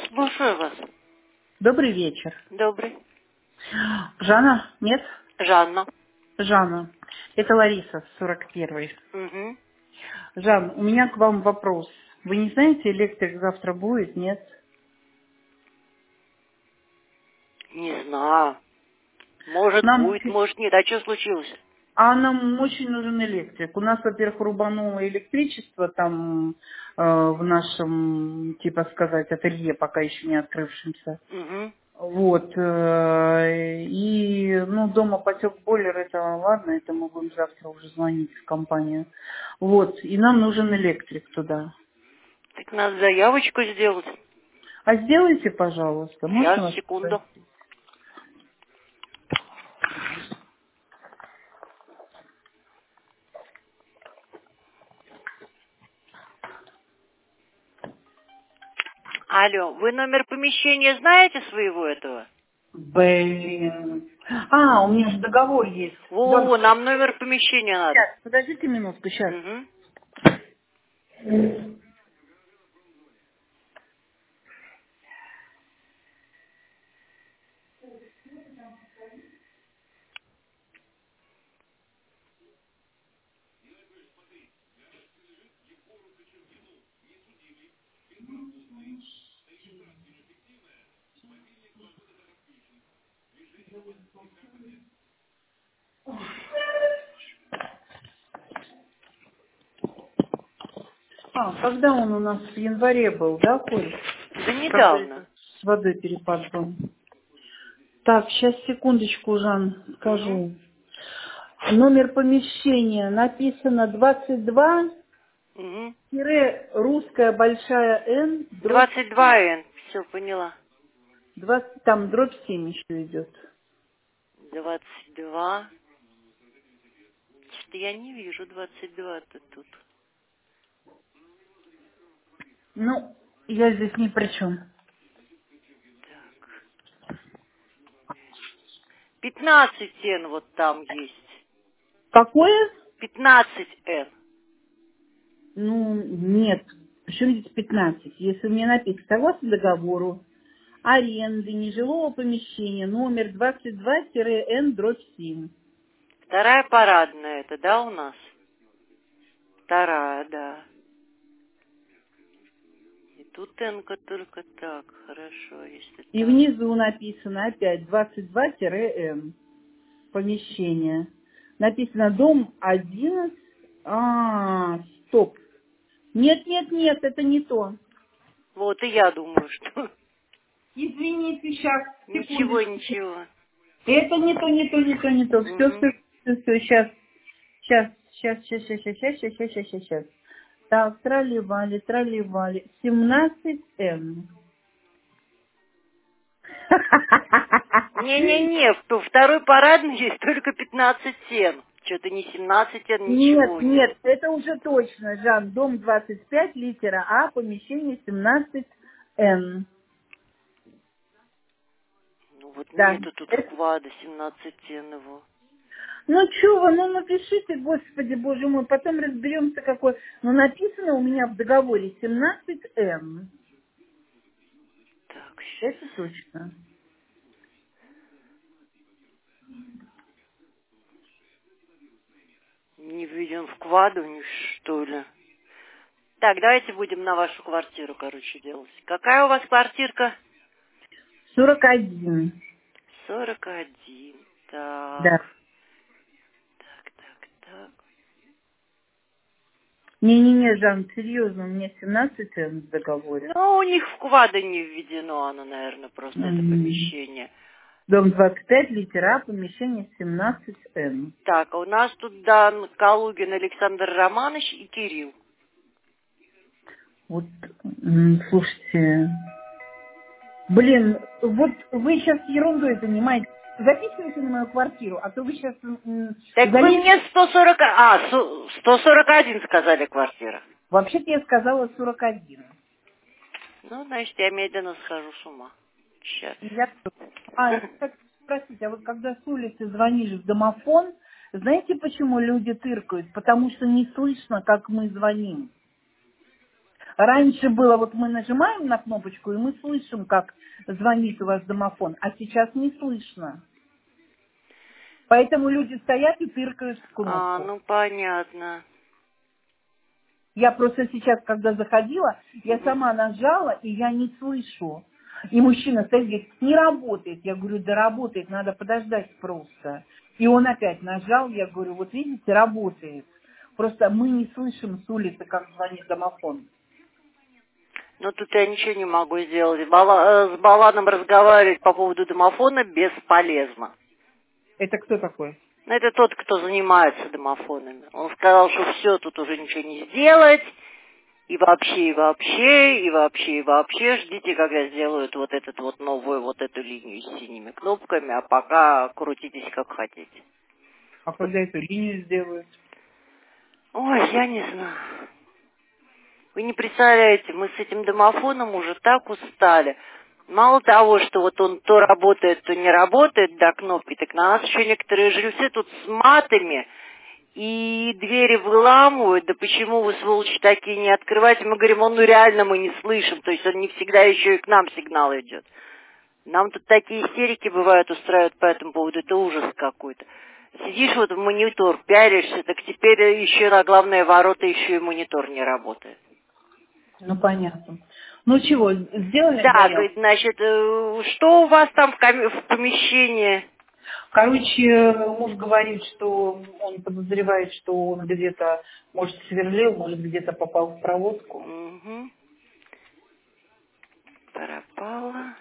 Слушаю вас. Добрый вечер. Добрый. Жанна? Нет? Жанна. Жанна. Это Лариса, 41-й. Угу. Жан, у меня к вам вопрос. Вы не знаете, электрик завтра будет, нет? Не знаю. Может Нам, будет, может нет. А что случилось? нам очень нужен электрик. У нас, во-первых, рубануло электричество там в нашем, типа сказать, ателье, пока еще не открывшемся. Угу. Вот. И, дома потек бойлер, это ладно, это мы будем завтра уже звонить в компанию. Вот. И нам нужен электрик туда. Так надо заявочку сделать. А сделайте, пожалуйста, можно Сейчас, вас секунду. спросить? Алло, вы номер помещения знаете своего этого? Блин. А, у меня же договор есть. Во-во, нам номер помещения надо. Сейчас, подождите минутку, сейчас. Угу. Когда он у нас в январе был, да, Коль? Да Когда недавно. это с водой перепад был. Так, сейчас, секундочку, Жан, Угу. скажу. Номер помещения написано 22 Угу. русская большая Н, дробь 22Н. Все, поняла. 20, там дробь 7 еще идет. 22. Что-то я не вижу 22-то тут. Ну, я здесь ни при чем. 15Н вот там есть. Какое? 15Н. Нет. Причем здесь 15? Если у меня написано, согласно договору аренды нежилого помещения номер 22-Н дробь 7. Вторая парадная это, да, у нас? Вторая, да. И тут Энка только так, хорошо, если И так. внизу написано опять 22-Н помещение. Написано дом 11. Стоп. Нет, нет, нет, это не то. Вот и я думаю, что Извините, сейчас, ничего, секундочку. ничего. Это не то, не то, не то, не то. Все, Угу. все, сейчас. Сейчас. Так, тролливали. 17М. Не-не-не, в второй парадной есть только 15Н. Что-то не 17Н, Нет, ничего нет. нет, это уже точно, Жан. Дом 25, литера А, помещение 17Н. Ну вот Да. нету тут вклада 17Н его. Ну, чё вы, напишите, господи, боже мой, потом разберемся, какой. написано у меня в договоре 17М. Так, сейчас. Это точно. Не виден вклада у них, что ли. Так, давайте будем на вашу квартиру, короче, делать. Какая у вас квартирка? 41. 41. Так, Да. так. Не-не-не, Жан, серьезно, у меня 17М в договоре. Ну, у них вклада не введено, оно, наверное, просто это помещение. Дом 25, литера А, помещение 17М. Так, а у нас тут дан Калугин Александр Романович и Кирилл. Вот, слушайте, блин, вот вы сейчас ерундой занимаетесь. Записывайте на мою квартиру, а то вы сейчас Так вы залезете. мне 141 сказали квартира. Вообще-то я сказала 41. Ну, значит, я медленно схожу с ума. Сейчас. Кстати, спросить, а вот когда с улицы звонишь в домофон, знаете, почему люди тыркают? Потому что не слышно, как мы звоним. Раньше было, вот мы нажимаем на кнопочку, и мы слышим, как звонит у вас домофон, а сейчас не слышно. Поэтому люди стоят и тыркают в кнопку. Ну понятно. Я просто сейчас, когда заходила, я сама нажала, и я не слышу. И мужчина стоит, говорит, не работает. Я говорю, да работает, надо подождать просто. И он опять нажал, я говорю, вот видите, работает. Просто мы не слышим с улицы, как звонит домофон. Ну тут я ничего не могу сделать. С Баланом разговаривать по поводу домофона бесполезно. Это кто такой? Это тот, кто занимается домофонами. Он сказал, что все, тут уже ничего не сделать. И вообще, ждите, когда сделают вот этот вот новую вот эту линию с синими кнопками, а пока крутитесь как хотите. А когда эту линию сделают? Ой, я не знаю. Вы не представляете, мы с этим домофоном уже так устали. Мало того, что вот он то работает, то не работает до кнопки, так на нас еще некоторые жильцы тут с матами и двери выламывают. Да почему вы, сволочи, такие не открываете? Мы говорим, ну реально мы не слышим, то есть он не всегда еще и к нам сигнал идет. Нам тут такие истерики бывают, устраивают по этому поводу, это ужас какой-то. Сидишь вот в монитор, пялишься, так теперь еще на главные ворота еще и монитор не работает. Ну, понятно. Ну, чего, сделали Да, заявку? значит, что у вас там в помещении? Короче, муж говорит, что он подозревает, что он где-то, может, сверлил, может, где-то попал в проводку. Угу. Пропало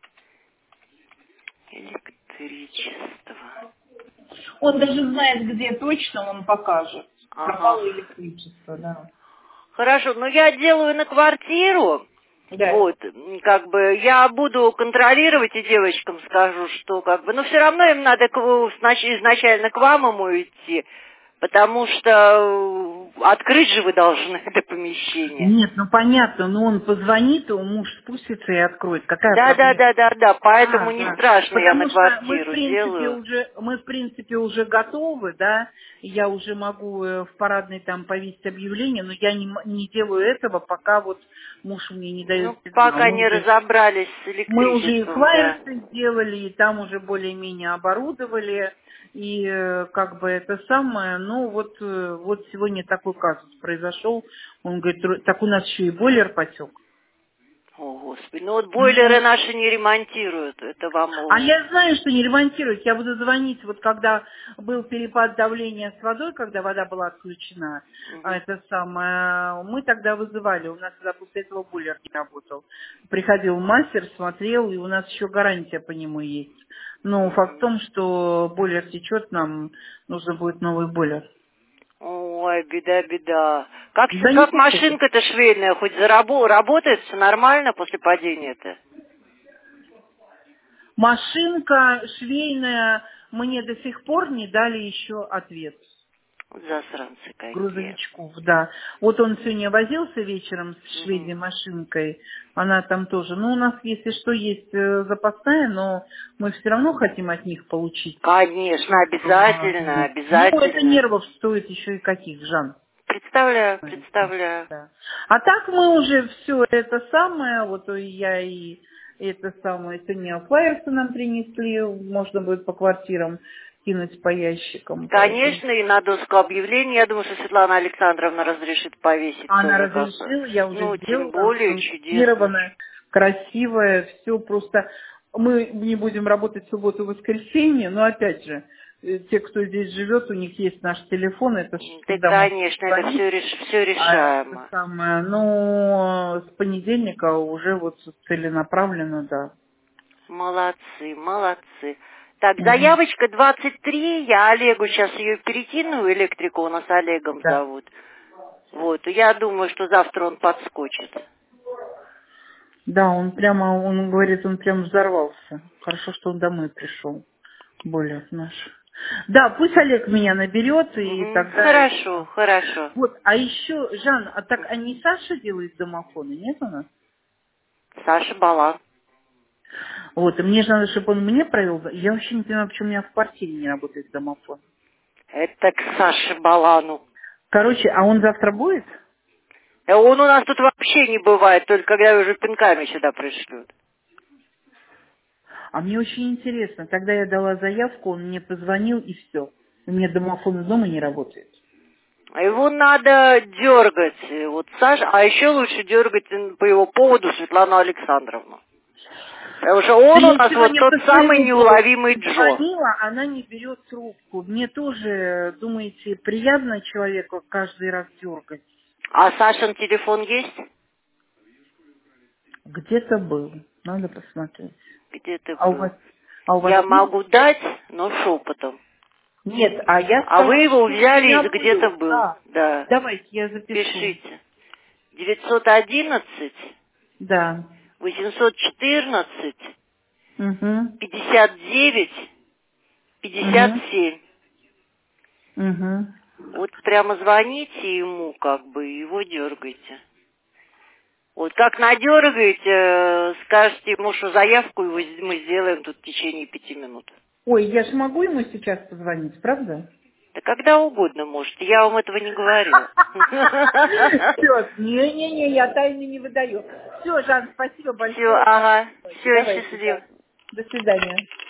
электричество. Он даже знает, где точно, он покажет. Ага. Пропало электричество, да. Хорошо, но я делаю на квартиру. Да. Вот, как бы, я буду контролировать и девочкам скажу, что, как бы, но все равно им надо изначально к вам ему идти, потому что открыть же вы должны это помещение. Нет, ну понятно, но он позвонит, и муж спустится и откроет. Какая проблема? Да, поэтому не страшно, я на Потому что квартиру делаю. мы, в принципе, уже готовы, да, я уже могу в парадной там повесить объявление, но я не делаю этого, пока вот муж мне не дает Ну, сигнал. пока не разобрались с Мы уже и электричеством, да. флайерсы сделали, и там уже более-менее оборудовали, и как бы это самое, ну вот сегодня такой казус произошел, он говорит, так у нас еще и бойлер потек. О, Господи, ну вот Ну, бойлеры наши не ремонтируют, это вам... а я знаю, что не ремонтируют. Я буду звонить, вот когда был перепад давления с водой, когда вода была отключена, это самое, мы тогда вызывали, у нас тогда после этого бойлер не работал. Приходил мастер, смотрел, и у нас еще гарантия по нему есть. Но факт в том, что бойлер течет, нам нужно будет новый бойлер. Ой, беда. Как Да не пишите. машинка-то швейная, хоть работает, все нормально после падения-то? Машинка швейная, мне до сих пор не дали еще ответ. Засранцы какие. Грузовичков, да. Вот он сегодня возился вечером с швейной машинкой, она там тоже. Ну, у нас, если что, есть запасная, но мы все равно хотим от них получить. Конечно, обязательно. Ну, это нервов стоит еще и каких, Жан. Представляю. Да. А так мы уже все это самое, вот я и это самое, сегодня флайерсы нам принесли, можно будет по квартирам кинуть по ящикам. Конечно, и на доску объявлений, я думаю, что Светлана Александровна разрешит повесить. Она разрешила, я уже сделала. Тем более чудесно. Красивая, все просто. Мы не будем работать в субботу и воскресенье, но опять же, те, кто здесь живет, у них есть наш телефон, это Да, конечно, это все решаемо. Но с понедельника уже вот целенаправленно, да. Молодцы. Так, заявочка 23, я Олегу сейчас ее перекину, электрику у нас Олегом зовут. Вот, я думаю, что завтра он подскочит. Да, он говорит, он прям взорвался. Хорошо, что он домой пришел. Бойлер наш. Да, пусть Олег меня наберет, и тогда... Хорошо. Вот, а еще, Жан, а не Саша делает домофоны, нет у нас? Саша Балан. Вот, и мне же надо, чтобы он мне провел... Я вообще не понимаю, почему у меня в квартире не работает домофон. Это к Саше Балану. Короче, а он завтра будет? Он у нас тут вообще вообще не бывает, только когда уже пинками сюда пришлют. А мне очень интересно. Тогда я дала заявку, он мне позвонил и все. У меня домофон из дома не работает. А его надо дергать. Вот Саша, а еще лучше дергать по его поводу Светлану Александровну. Потому что Да он у я нас вот сегодня тот по самый своему поводу неуловимый Джо. звонила, она не берет трубку. Мне тоже, думаете, приятно человеку каждый раз дергать? А Сашин телефон есть? Где-то был. Надо посмотреть. Где ты А у был? вас, а у вас Я есть? могу дать, но шепотом. Нет, а я А вы скажу, его что у взяли меня и где-то был. был. Да. Да. Давайте я запишу. Пишите. 911 Да. 814 Угу. 59 Угу. 57. Угу. Вот прямо звоните ему, как бы, и его дергайте. Вот как надергаете, скажете ему, что заявку мы сделаем тут в течение 5 минут. Ой, я же могу ему сейчас позвонить, правда? Да когда угодно можете, я вам этого не говорила. Все, не-не-не, я тайны не выдаю. Все, Жан, спасибо Все, большое. ага, все, Давайте, счастливо. да. До свидания.